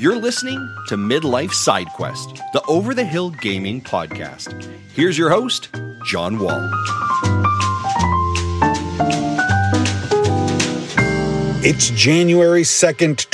You're listening to Midlife Side Quest, the Over the Hill Gaming Podcast. Here's your host, John Wall. It's January 2nd,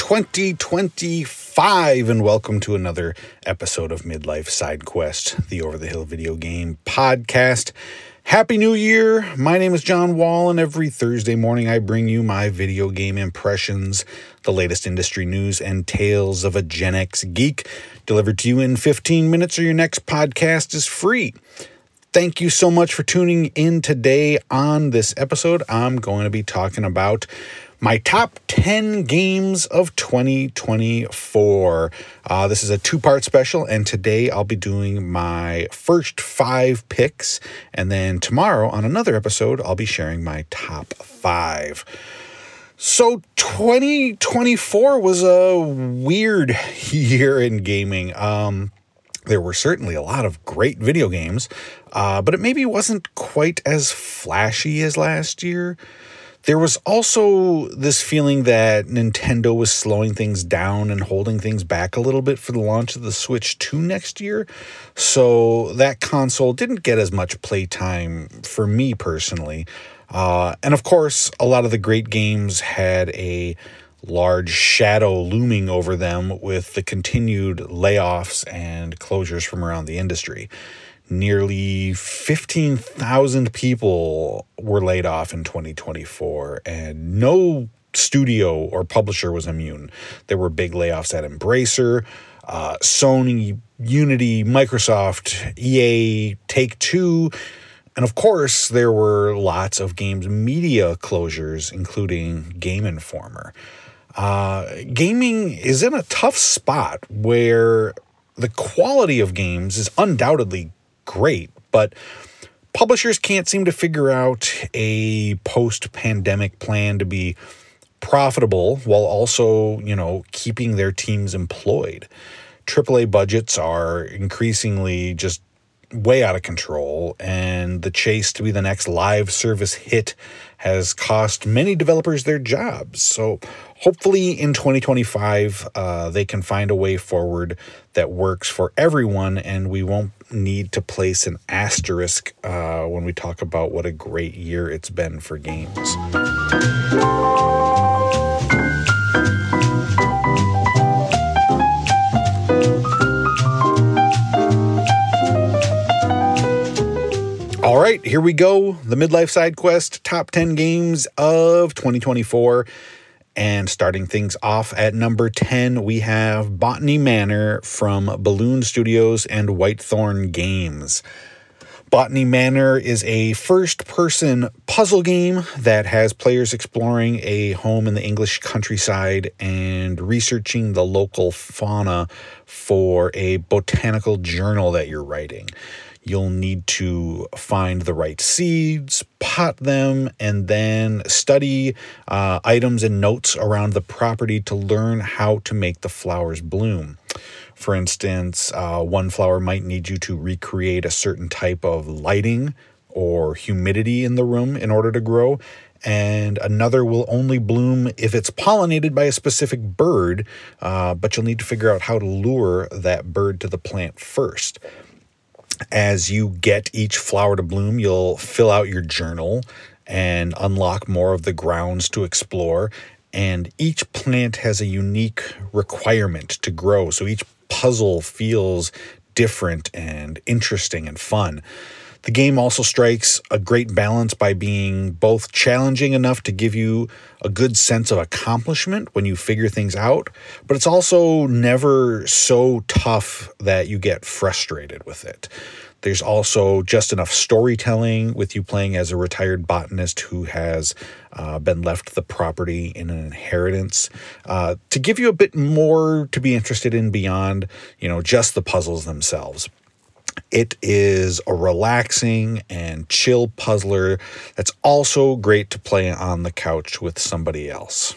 2025, and welcome to another episode of Midlife Side Quest, the Over the Hill Video Game Podcast. Happy New Year! My name is John Wall, and every Thursday morning I bring you my video game impressions, the latest industry news, and tales of a Gen X geek, delivered to you in 15 minutes or your next podcast is free. Thank you so much for tuning in today. On this episode, I'm going to be talking about my top 10 games of 2024. This is a two-part special, and today I'll be doing my first 5 picks, and then tomorrow on another episode, I'll be sharing my top 5. So 2024 was a weird year in gaming. There were certainly a lot of great video games, but it maybe wasn't quite as flashy as last year. There was also this feeling that Nintendo was slowing things down and holding things back a little bit for the launch of the Switch 2 next year. So that console didn't get as much playtime for me personally. And of course, a lot of the great games had a large shadow looming over them with the continued layoffs and closures from around the industry. Nearly 15,000 people were laid off in 2024, and no studio or publisher was immune. There were big layoffs at Embracer, Sony, Unity, Microsoft, EA, Take-Two, and of course, there were lots of games media closures, including Game Informer. Gaming is in a tough spot where the quality of games is undoubtedly great, but publishers can't seem to figure out a post-pandemic plan to be profitable while also, keeping their teams employed. AAA budgets are increasingly just way out of control, and the chase to be the next live service hit has cost many developers their jobs. So hopefully in 2025, they can find a way forward that works for everyone, and we won't need to place an asterisk when we talk about what a great year it's been for games. All right, here we go. The Midlife Side Quest top 10 games of 2024. And starting things off at number 10, we have Botany Manor from Balloon Studios and Whitethorn Games. Botany Manor is a first-person puzzle game that has players exploring a home in the English countryside and researching the local fauna for a botanical journal that you're writing. You'll need to find the right seeds, pot them, and then study items and notes around the property to learn how to make the flowers bloom. For instance, one flower might need you to recreate a certain type of lighting or humidity in the room in order to grow, and another will only bloom if it's pollinated by a specific bird, but you'll need to figure out how to lure that bird to the plant first. As you get each flower to bloom, you'll fill out your journal and unlock more of the grounds to explore. And each plant has a unique requirement to grow, so each puzzle feels different and interesting and fun. The game also strikes a great balance by being both challenging enough to give you a good sense of accomplishment when you figure things out, but it's also never so tough that you get frustrated with it. There's also just enough storytelling with you playing as a retired botanist who has been left the property in an inheritance to give you a bit more to be interested in beyond, just the puzzles themselves. It is a relaxing and chill puzzler that's also great to play on the couch with somebody else.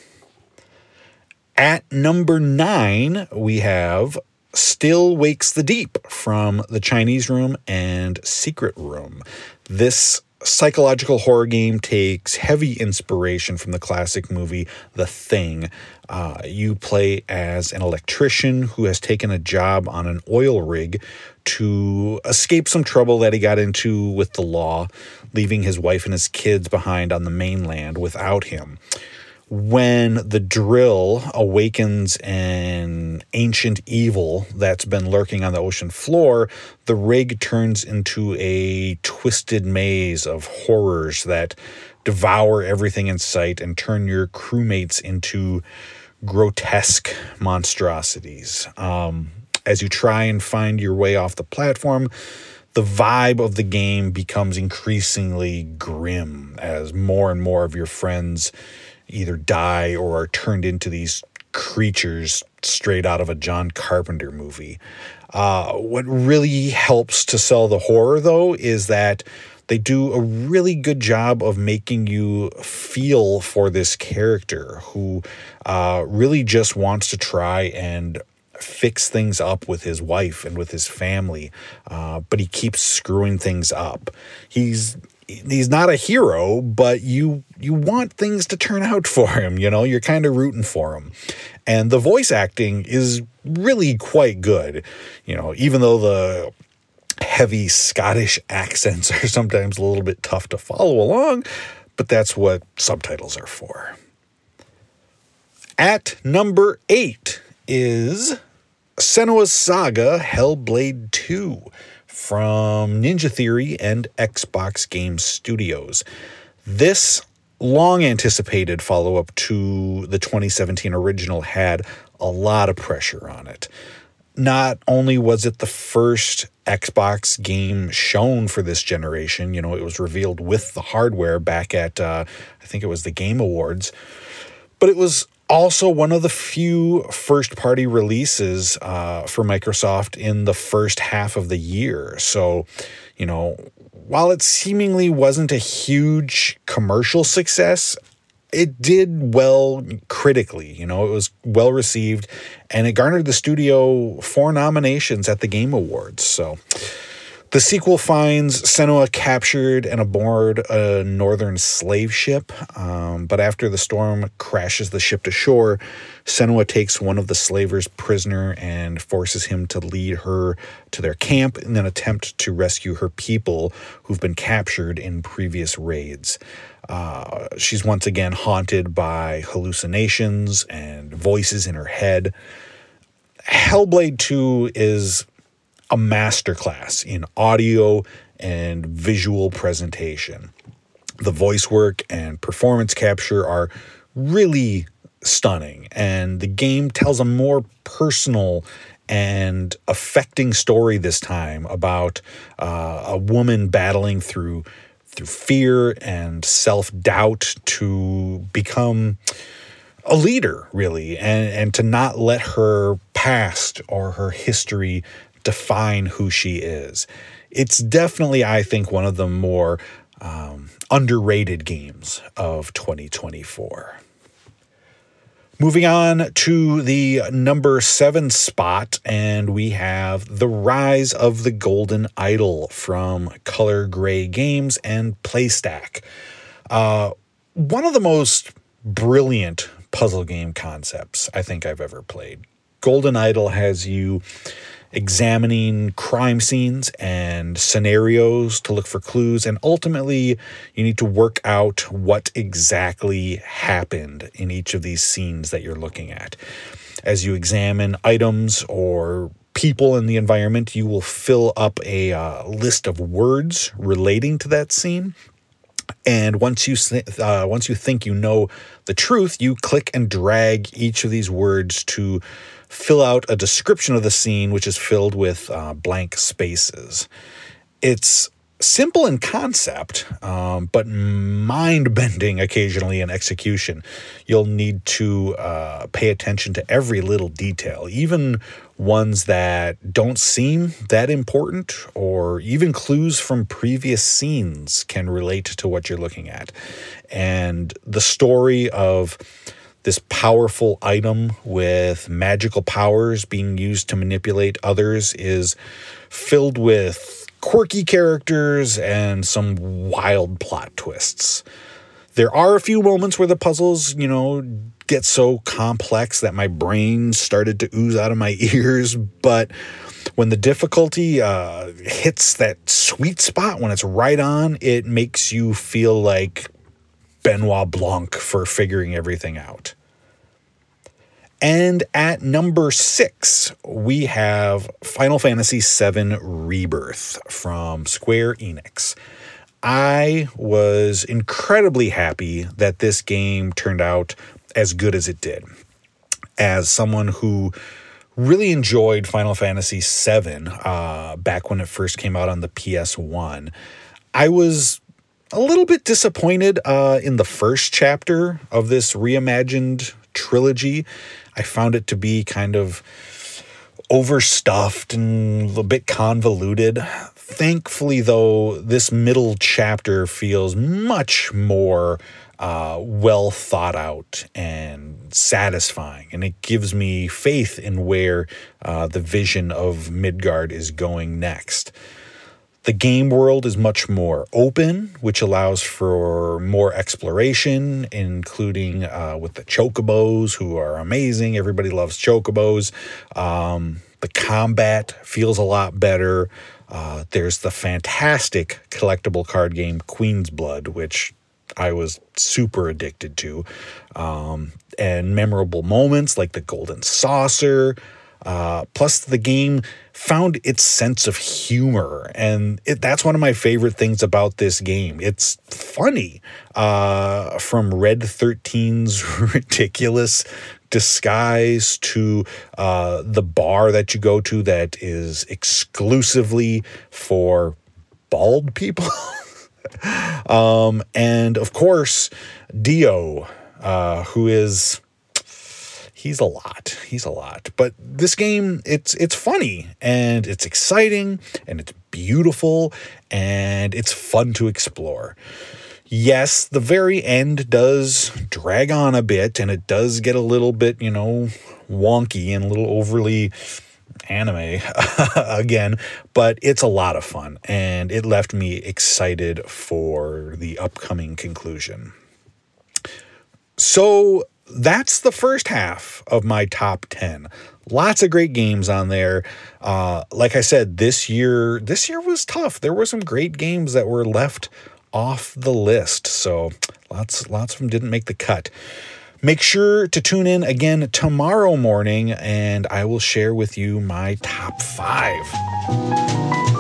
At number 9, we have Still Wakes the Deep from The Chinese Room and Secret Room. This psychological horror game takes heavy inspiration from the classic movie The Thing. You play as an electrician who has taken a job on an oil rig to escape some trouble that he got into with the law, leaving his wife and his kids behind on the mainland without him. When the drill awakens an ancient evil that's been lurking on the ocean floor, the rig turns into a twisted maze of horrors that devour everything in sight and turn your crewmates into grotesque monstrosities. As you try and find your way off the platform, the vibe of the game becomes increasingly grim as more and more of your friends either die or are turned into these creatures straight out of a John Carpenter movie. What really helps to sell the horror, though, is that they do a really good job of making you feel for this character who really just wants to try and fix things up with his wife and with his family, but he keeps screwing things up. He's not a hero, but you want things to turn out for him, you're kind of rooting for him. And the voice acting is really quite good, even though the heavy Scottish accents are sometimes a little bit tough to follow along, but that's what subtitles are for. At number 8 is Senua's Saga Hellblade 2 from Ninja Theory and Xbox Game Studios. This long-anticipated follow-up to the 2017 original had a lot of pressure on it. Not only was it the first Xbox game shown for this generation, it was revealed with the hardware back at, I think it was the Game Awards, but it was also one of the few first-party releases for Microsoft in the first half of the year. So, while it seemingly wasn't a huge commercial success, it did well critically. It was well received, and it garnered the studio 4 nominations at the Game Awards. So the sequel finds Senua captured and aboard a northern slave ship, but after the storm crashes the ship to shore, Senua takes one of the slavers prisoner and forces him to lead her to their camp in an attempt to rescue her people who've been captured in previous raids. She's once again haunted by hallucinations and voices in her head. Hellblade 2 is a masterclass in audio and visual presentation. The voice work and performance capture are really stunning, and the game tells a more personal and affecting story this time about a woman battling through fear and self-doubt to become a leader, really, and to not let her past or her history define who she is. It's definitely, I think, one of the more underrated games of 2024. Moving on to the number 7 spot, and we have The Rise of the Golden Idol from Color Gray Games and PlayStack. One of the most brilliant puzzle game concepts I think I've ever played. Golden Idol has you examining crime scenes and scenarios to look for clues, and ultimately you need to work out what exactly happened in each of these scenes that you're looking at. As you examine items or people in the environment, you will fill up a list of words relating to that scene. And once you think you know the truth, you click and drag each of these words to fill out a description of the scene, which is filled with blank spaces. It's simple in concept, but mind-bending occasionally in execution. You'll need to pay attention to every little detail, even ones that don't seem that important, or even clues from previous scenes can relate to what you're looking at. And the story of this powerful item with magical powers being used to manipulate others is filled with quirky characters and some wild plot twists. There are a few moments where the puzzles, get so complex that my brain started to ooze out of my ears, but when the difficulty hits that sweet spot, when it's right on, it makes you feel like Benoit Blanc for figuring everything out. And at number 6, we have Final Fantasy VII Rebirth from Square Enix. I was incredibly happy that this game turned out as good as it did. As someone who really enjoyed Final Fantasy VII back when it first came out on the PS1, I was a little bit disappointed in the first chapter of this reimagined trilogy. I found it to be kind of overstuffed and a bit convoluted. Thankfully, though, this middle chapter feels much more well thought out and satisfying, and it gives me faith in where the vision of Midgard is going next. The game world is much more open, which allows for more exploration, including with the chocobos, who are amazing. Everybody loves chocobos. The combat feels a lot better. There's the fantastic collectible card game Queen's Blood, which I was super addicted to. And memorable moments like the Golden Saucer. Plus, the game found its sense of humor, and that's one of my favorite things about this game. It's funny, from Red 13's ridiculous disguise to the bar that you go to that is exclusively for bald people. And of course, Dio, who is... He's a lot. But this game, it's funny, and it's exciting, and it's beautiful, and it's fun to explore. Yes, the very end does drag on a bit, and it does get a little bit, wonky and a little overly anime again, but it's a lot of fun, and it left me excited for the upcoming conclusion. So that's the first half of my top 10. Lots of great games on there. Like I said, this year was tough. There were some great games that were left off the list. So lots of them didn't make the cut. Make sure to tune in again tomorrow morning, and I will share with you my top 5.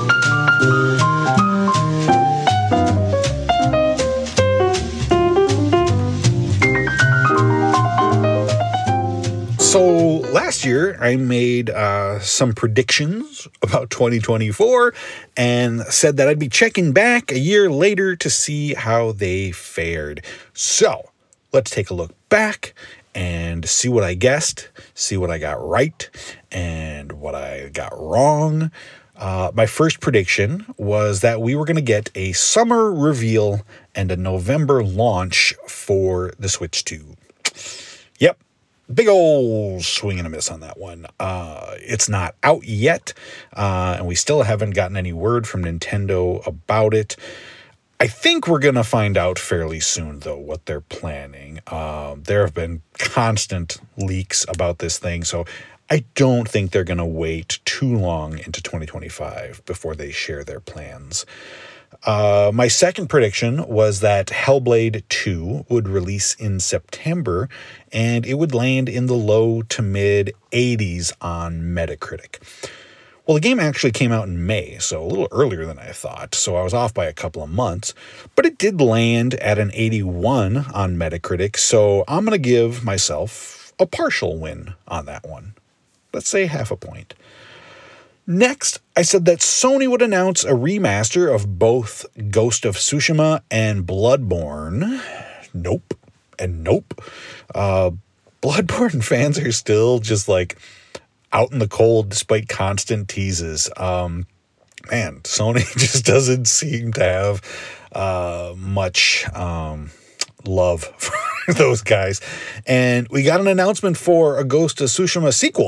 So last year I made some predictions about 2024 and said that I'd be checking back a year later to see how they fared. So let's take a look back and see what I guessed, see what I got right, and what I got wrong. My first prediction was that we were going to get a summer reveal and a November launch for the Switch 2. Yep. Big old swing and a miss on that one. It's not out yet, and we still haven't gotten any word from Nintendo about it. I think we're going to find out fairly soon, though, what they're planning. There have been constant leaks about this thing, so I don't think they're going to wait too long into 2025 before they share their plans. My second prediction was that Hellblade 2 would release in September, and it would land in the low to mid 80s on Metacritic. Well, the game actually came out in May, so a little earlier than I thought, so I was off by a couple of months, but it did land at an 81 on Metacritic, so I'm going to give myself a partial win on that one. Let's say half a point. Next, I said that Sony would announce a remaster of both Ghost of Tsushima and Bloodborne. Nope. And nope. Bloodborne fans are still just like out in the cold despite constant teases. Man, Sony just doesn't seem to have much love for those guys. And we got an announcement for a Ghost of Tsushima sequel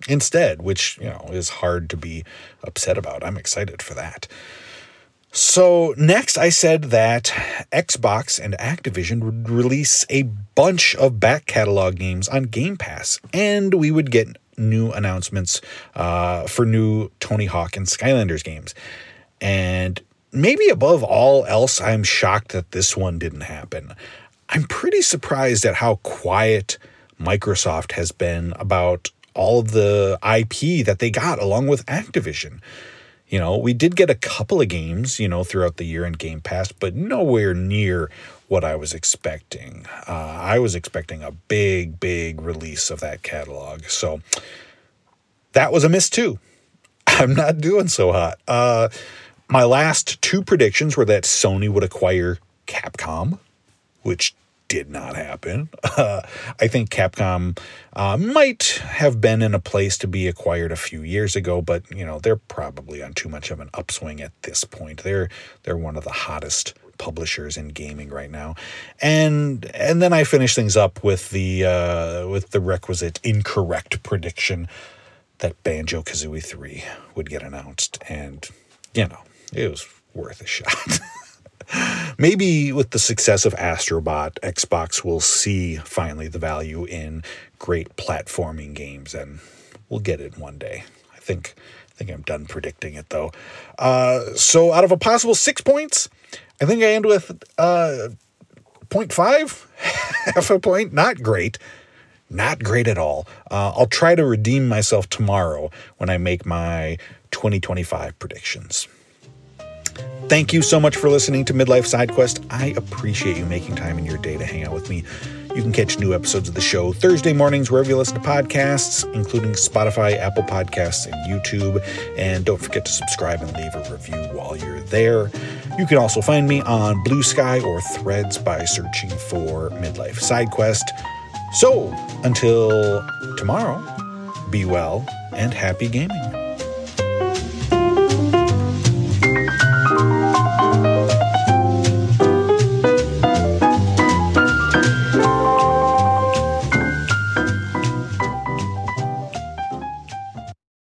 instead, which, is hard to be upset about. I'm excited for that. So next I said that Xbox and Activision would release a bunch of back catalog games on Game Pass, and we would get new announcements for new Tony Hawk and Skylanders games. And maybe above all else, I'm shocked that this one didn't happen. I'm pretty surprised at how quiet Microsoft has been about all of the IP that they got along with Activision. We did get a couple of games, throughout the year in Game Pass, but nowhere near what I was expecting. I was expecting a big, big release of that catalog. So that was a miss too. I'm not doing so hot. My last two predictions were that Sony would acquire Capcom, which did not happen. I think Capcom might have been in a place to be acquired a few years ago, but they're probably on too much of an upswing at this point. They're one of the hottest publishers in gaming right now. And then I finished things up with the requisite incorrect prediction that Banjo-Kazooie 3 would get announced, and it was worth a shot. Maybe with the success of Astrobot, Xbox will see finally the value in great platforming games, and we'll get it one day. I think I'm done predicting it, though. So out of a possible 6 points, I think I end with 0.5, half a point. Not great. Not great at all. I'll try to redeem myself tomorrow when I make my 2025 predictions. Thank you so much for listening to Midlife SideQuest. I appreciate you making time in your day to hang out with me. You can catch new episodes of the show Thursday mornings wherever you listen to podcasts, including Spotify, Apple Podcasts, and YouTube. And don't forget to subscribe and leave a review while you're there. You can also find me on Blue Sky or Threads by searching for Midlife SideQuest. So, until tomorrow, be well and happy gaming.